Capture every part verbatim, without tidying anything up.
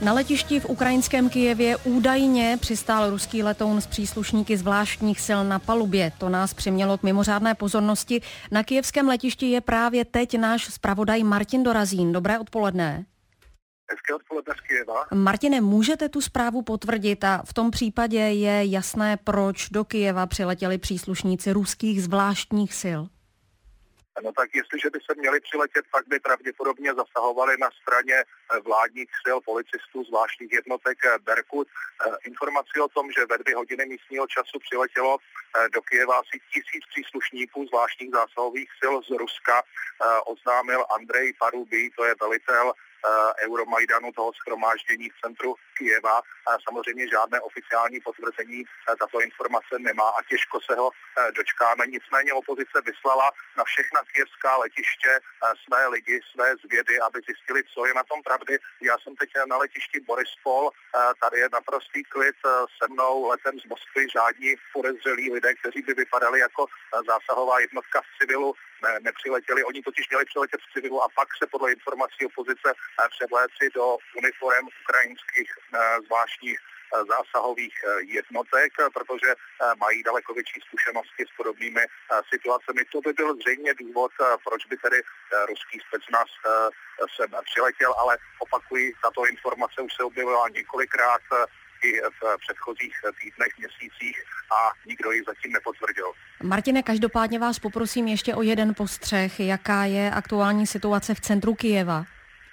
Na letišti v ukrajinském Kyjevě údajně přistál ruský letoun s příslušníky zvláštních sil na palubě. To nás přimělo k mimořádné pozornosti. Na kyjevském letišti je právě teď náš zpravodaj Martin Dorazín. Dobré odpoledne. Hezké odpoledne z Kyjeva. Martine, můžete tu zprávu potvrdit a v tom případě je jasné, proč do Kyjeva přiletěli příslušníci ruských zvláštních sil? No tak jestliže by se měli přiletět, tak by pravděpodobně zasahovali na straně vládních sil, policistů, zvláštních jednotek Berkut. Informaci o tom, že ve dvě hodiny místního času přiletělo do Kyjeva asi tisíc příslušníků zvláštních zásahových sil z Ruska, oznámil Andrej Paruby, to je velitel Euromajdanu, toho shromáždění v centru Kyjeva. Samozřejmě žádné oficiální potvrzení tato informace nemá a těžko se ho dočkáme. Nicméně opozice vyslala na všechna kyjevská letiště své lidi, své zvědy, aby zjistili, co je na tom pravdy. Já jsem teď na letišti Borispol, tady je naprostý klid, se mnou letem z Moskvy žádní podezřelí lidé, kteří by vypadali jako zásahová jednotka v civilu, ne, nepřiletěli. Oni totiž měli přiletět v civilu a pak se podle informací opozice převléci do uniforem ukrajinských zvláštních zásahových jednotek, protože mají daleko větší zkušenosti s podobnými situacemi. To by byl zřejmě důvod, proč by tedy ruský specnaz sem přiletěl, ale opakuji, tato informace už se objevila několikrát i v předchozích týdnech, měsících a nikdo ji zatím nepotvrdil. Martine, každopádně vás poprosím ještě o jeden postřeh. Jaká je aktuální situace v centru Kyjeva?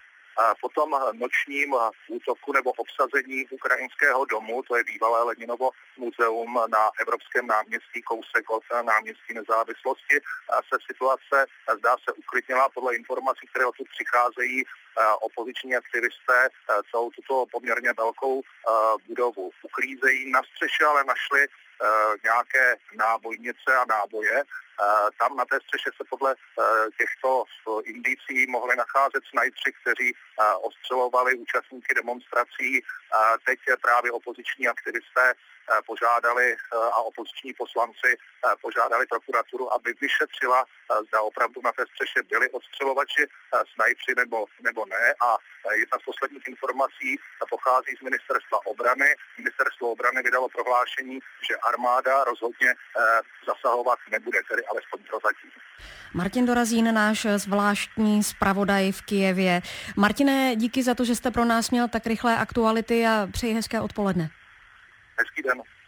Po tom nočním útoku nebo obsazení ukrajinského domu, to je bývalé Leninovo muzeum na Evropském náměstí, kousek od náměstí Nezávislosti, se situace zdá se uklidnila. Podle informací, které odtud přicházejí, opoziční aktivisté celou tuto poměrně velkou budovu uklízejí. Na střeše ale našli nějaké nábojnice a náboje. Tam na té střeše se podle těchto indicí mohli nacházet snajpři, kteří ostřelovali účastníky demonstrací. Teď právě opoziční aktivisté požádali a opoziční poslanci požádali prokuraturu, aby vyšetřila, zda opravdu na té střeše byli ostřelovači, snajpři nebo, nebo ne. A jedna z posledních informací pochází z ministerstva obrany. Ministerstvo obrany vydalo prohlášení, že armáda rozhodně zasahovat nebude, tedy alespoň prozatím. Martin Dorazín, náš zvláštní zpravodaj v Kyjevě. Martine, díky za to, že jste pro nás měl tak rychlé aktuality a přeji hezké odpoledne. Hezký den.